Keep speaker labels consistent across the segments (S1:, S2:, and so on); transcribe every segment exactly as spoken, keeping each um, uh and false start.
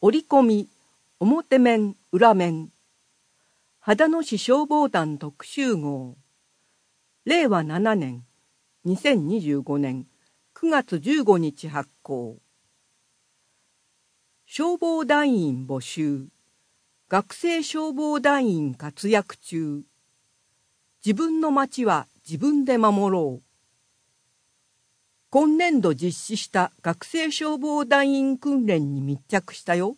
S1: 折り込み、表面、裏面。秦野市消防団特集号。れいわななねん、にせんにじゅうごねんくがつじゅうごにち発行。消防団員募集。学生消防団員活躍中。自分の町は自分で守ろう。今年度実施した学生消防団員訓練に密着したよ。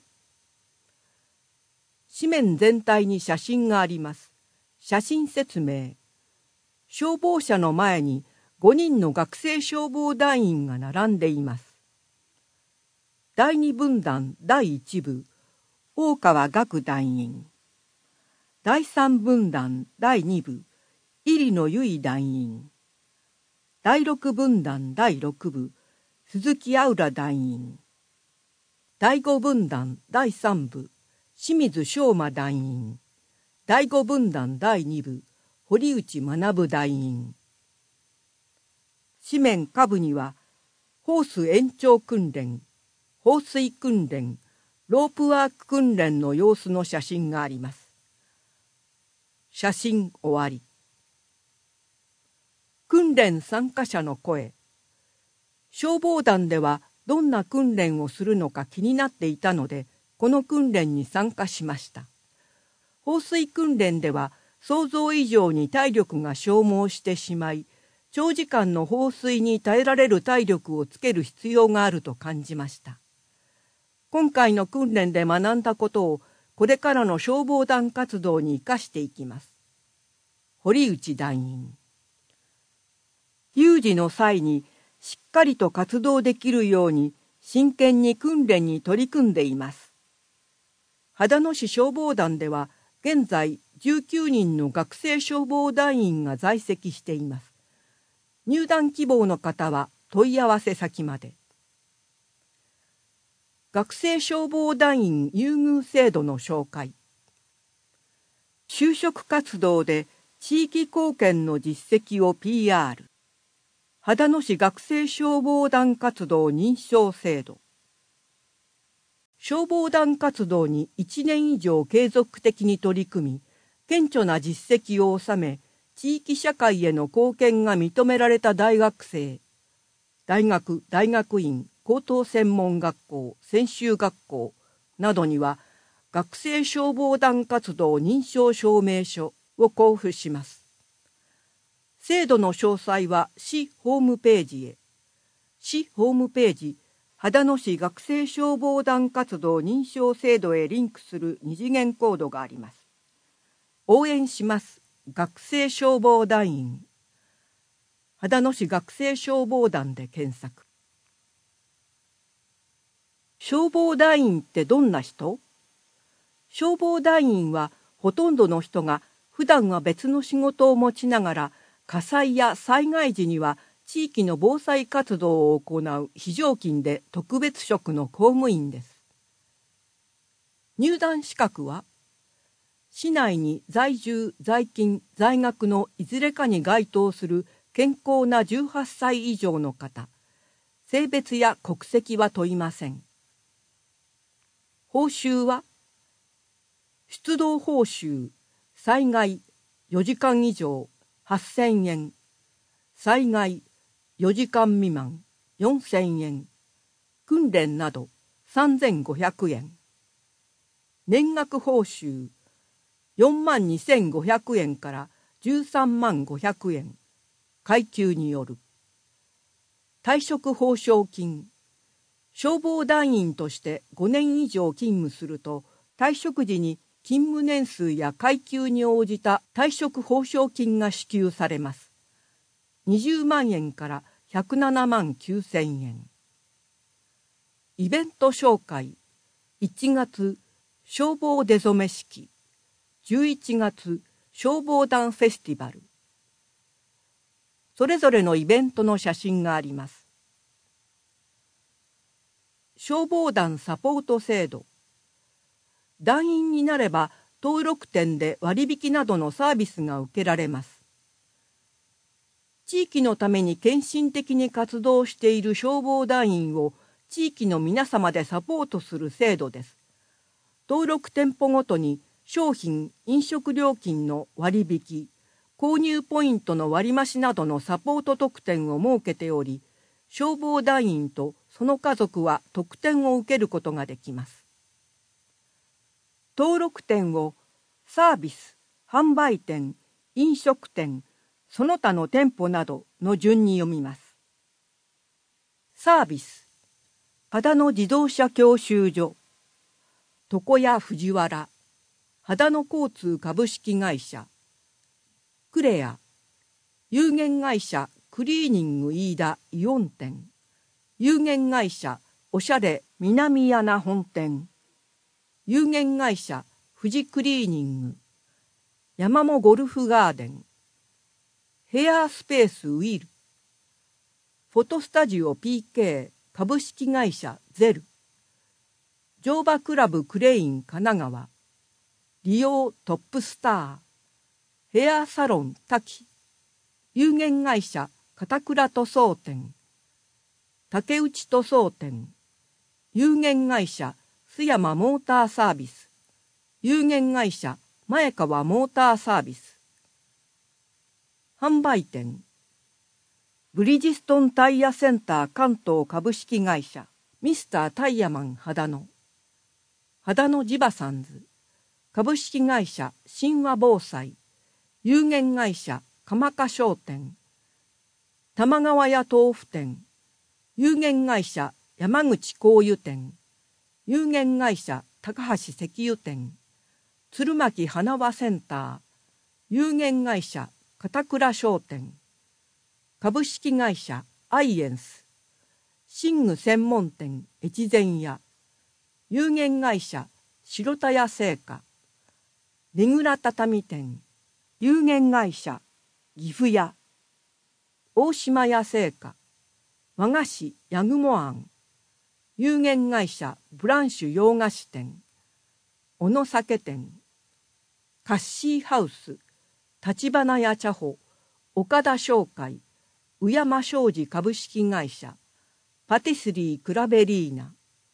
S1: 紙面全体に写真があります。写真説明。消防車の前にごにんの学生消防団員が並んでいます。だいに分団だいいち部、大川学団員。だいさん分団だいに部、入野由衣団員。だいろく分団だいろく部、鈴木あうら団員。だいご分団だいさん部、清水翔馬団員。だいご分団だいに部、堀内学団員。紙面下部には、ホース延長訓練、放水訓練、ロープワーク訓練の様子の写真があります。写真終わり。訓練参加者の声。消防団ではどんな訓練をするのか気になっていたので、この訓練に参加しました。放水訓練では想像以上に体力が消耗してしまい、長時間の放水に耐えられる体力をつける必要があると感じました。今回の訓練で学んだことをこれからの消防団活動に生かしていきます。堀内団員。有事の際にしっかりと活動できるように真剣に訓練に取り組んでいます。秦野市消防団では現在じゅうきゅうにんの学生消防団員が在籍しています。入団希望の方は問い合わせ先まで。学生消防団員優遇制度の紹介。就職活動で地域貢献の実績を ピーアール。秦野市学生消防団活動認証制度。消防団活動にいちねん以上継続的に取り組み、顕著な実績を収め、地域社会への貢献が認められた大学生、大学・大学院、高等専門学校、専修学校などには、学生消防団活動認証証明書を交付します。制度の詳細は市ホームページへ。市ホームページ、秦野市学生消防団活動認証制度へリンクする二次元コードがあります。応援します。学生消防団員。秦野市学生消防団で検索。消防団員ってどんな人？消防団員はほとんどの人が普段は別の仕事を持ちながら火災や災害時には地域の防災活動を行う非常勤で特別職の公務員です。入団資格は市内に在住・在勤・在学のいずれかに該当する健康なじゅうはっさい以上の方、性別や国籍は問いません。報酬は出動報酬、災害よじかん以上はっせんえん、災害よじかん未満よんせんえん、訓練などさんぜんごひゃくえん、年額報酬よんまんにせんごひゃくえんからじゅうさんまんごひゃくえん、階級による。退職報奨金。消防団員としてごねん以上勤務すると、退職時に勤務年数や階級に応じた退職報奨金が支給されます。にじゅうまんえんからひゃくななまんきゅうせんえん。イベント紹介。いちがつ消防出初め式。じゅういちがつ消防団フェスティバル。それぞれのイベントの写真があります。消防団サポート制度。団員になれば登録店で割引などのサービスが受けられます。地域のために献身的に活動している消防団員を地域の皆様でサポートする制度です。 登録店舗ごとに商品・飲食料金の割引、購入ポイントの割増などのサポート特典を設けており、消防団員とその家族は特典を受けることができます。登録店をサービス、販売店、飲食店、その他の店舗などの順に読みます。サービス、秦野自動車教習所、床屋藤原、秦野交通株式会社、クレア、有限会社クリーニング飯田イオン店、有限会社おしゃれ南柳本店、有限会社富士クリーニング、山もゴルフガーデン、ヘアースペースウィル、フォトスタジオ ピーケー 株式会社ゼル、乗馬クラブクレイン神奈川、利用トップスター、ヘアサロン滝、有限会社片倉塗装店、竹内塗装店、有限会社須山モーターサービス、有限会社前川モーターサービス、販売店、ブリヂストンタイヤセンター関東株式会社、ミスタータイヤマン秦野、秦野地場サンズ、株式会社神話防災、有限会社鎌香商店、玉川屋豆腐店、有限会社山口香油店、有限会社高橋石油店、鶴巻花輪センター、有限会社片倉商店、株式会社アイエンス、寝具専門店越前屋、有限会社白田屋製菓、ねぐら畳店、有限会社岐阜屋、大島屋製菓、和菓子八雲庵、有限会社ブランシュ洋菓子店、小野酒店、カッシーハウス、立花屋茶舗、岡田商会、宇山商事株式会社、パティスリークラベリーナ、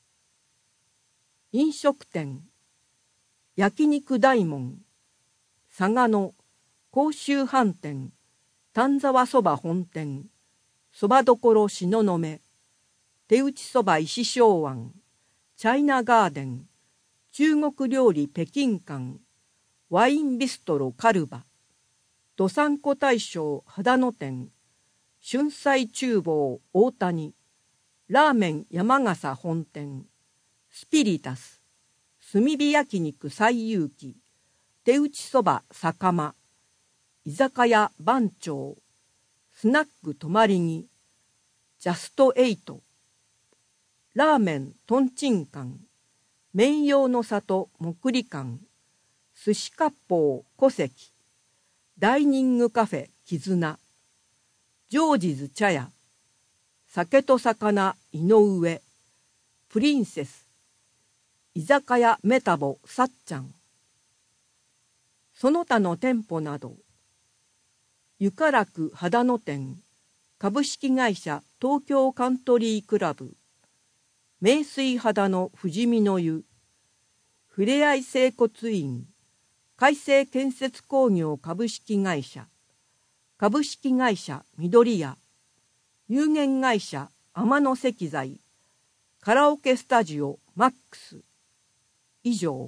S1: 飲食店、焼肉大門、佐賀の甲州飯店、丹沢そば本店、そばどころ東雲、手打ちそば石昭庵、チャイナガーデン、中国料理北京館、ワインビストロカルバ、どさんこ大将秦野店、春菜厨房大谷、ラーメン山笠本店、スピリタス、炭火焼肉西遊記、手打ちそば酒間、居酒屋番長、スナック泊まり木、ジャストエイト、ラーメントンチンカン、綿陽の里木里館、寿司割烹古関、ダイニングカフェ絆、ジョージズ茶屋、酒と魚井上、プリンセス、居酒屋メタボさっちゃん、その他の店舗など、ゆからく秦野店、株式会社東京カントリークラブ、名水秦野富士見の湯、ふれあい整骨院、海成建設工業株式会社、株式会社緑屋、有限会社天野石材、カラオケスタジオマックス、以上。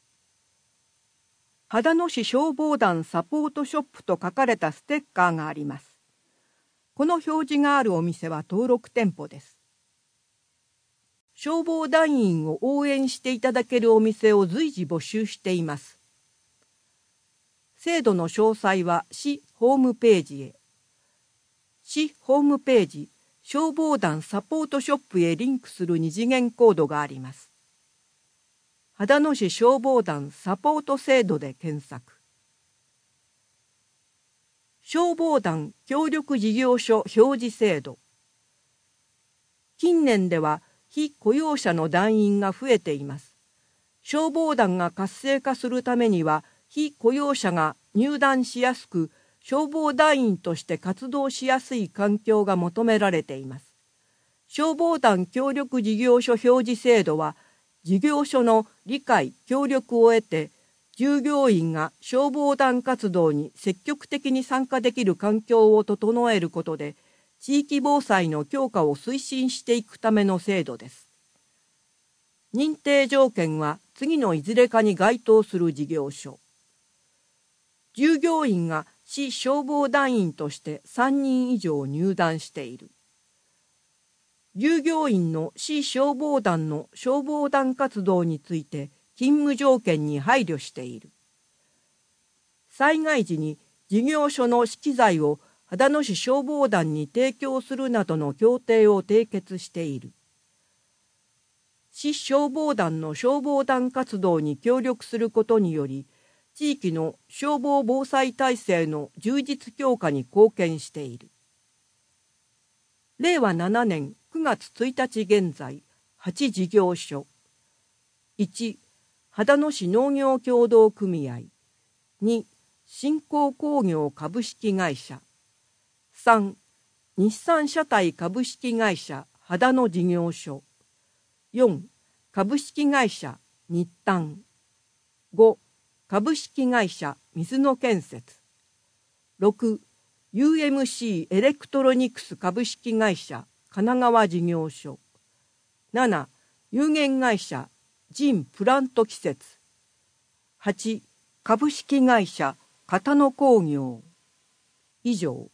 S1: 秦野市消防団サポートショップと書かれたステッカーがあります。この表示があるお店は登録店舗です。消防団員を応援していただけるお店を随時募集しています。制度の詳細は市ホームページへ。市ホームページ消防団サポートショップへリンクする二次元コードがあります。秦野市消防団サポート制度で検索。消防団協力事業所表示制度。近年では非雇用者の団員が増えています。消防団が活性化するためには、非雇用者が入団しやすく、消防団員として活動しやすい環境が求められています。消防団協力事業所表示制度は、 事業所の理解・協力を得て、従業員が消防団活動に積極的に参加できる環境を整えることで、地域防災の強化を推進していくための制度です。認定条件は次のいずれかに該当する事業所。従業員が市消防団員としてさんにん以上入団している。従業員の市消防団の消防団活動について勤務条件に配慮している。災害時に事業所の資機材を秦野市消防団に提供するなどの協定を締結している。市消防団の消防団活動に協力することにより、地域の消防防災体制の充実強化に貢献している。れいわななねんくがつついたち現在、はち事業所。いち、秦野市農業協同組合。に、新興工業株式会社。さん、日産車体株式会社秦野事業所。よん、株式会社日丹。ご、株式会社水野建設。ろく、ユーエムシー エレクトロニクス株式会社神奈川事業所。なな、有限会社ジンプラント季節。はち、株式会社片野工業。以上。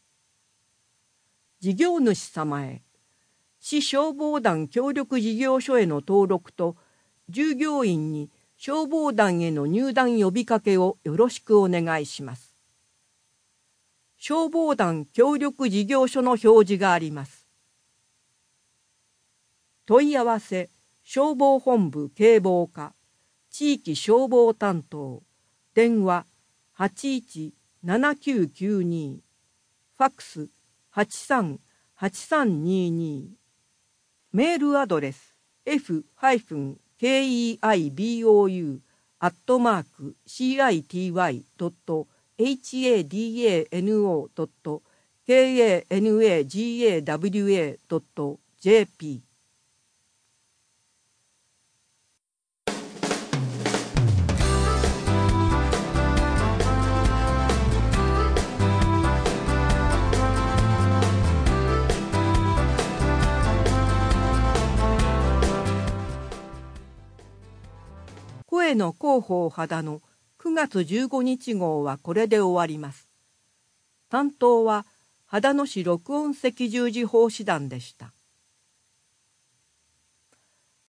S1: 事業主様へ、市消防団協力事業所への登録と、従業員に消防団への入団呼びかけをよろしくお願いします。消防団協力事業所の表示があります。問い合わせ、消防本部警防課、地域消防担当、電話 はちいちななきゅうきゅうに、ファックス はちさんはちさんにに、メールアドレス エフケーイーアイビーオーユー アットマーク シーアイティーワイ ドット エイチエーディーエーエヌオー ドット ケーエーエヌエージーエーダブリューエー ドット ジェーピー。声の広報秦野くがつじゅうごにち号はこれで終わります。担当は秦野市録音赤十字奉仕団でした。